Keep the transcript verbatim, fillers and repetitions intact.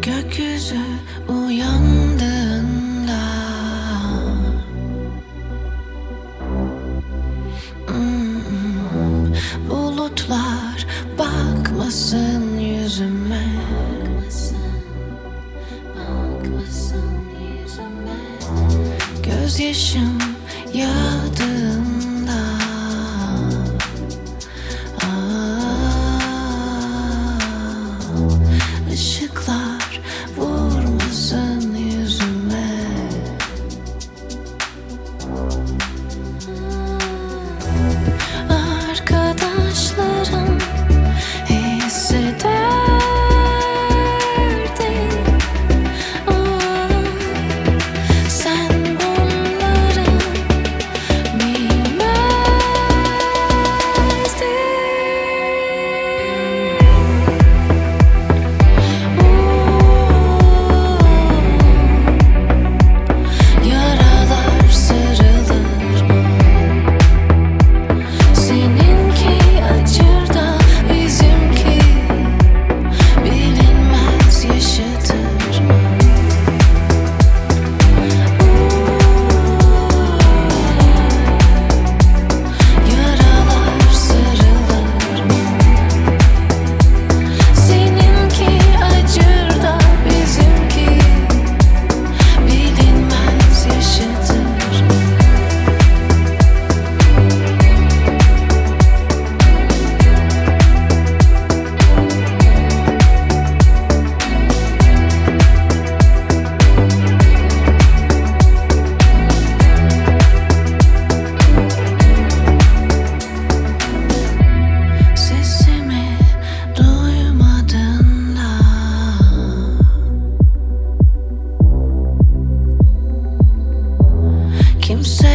Gökyüzü uyandığında hmm, bulutlar bakmasın yüzüme, bakmasın yüzüme. Gözyaşım yağdığında ışıklar vurmasın yüzüme. Arkadaşlarım hissederdi. Aa, sen bunları bilmezdin. Yaralar sarılır mı? Seninki acır da bizimki bilinmez yaşatır mı? Yaralar sarılır mı? Seninki acır da bizimki bilinmez yaşatır. Sesimi duymadığında kimse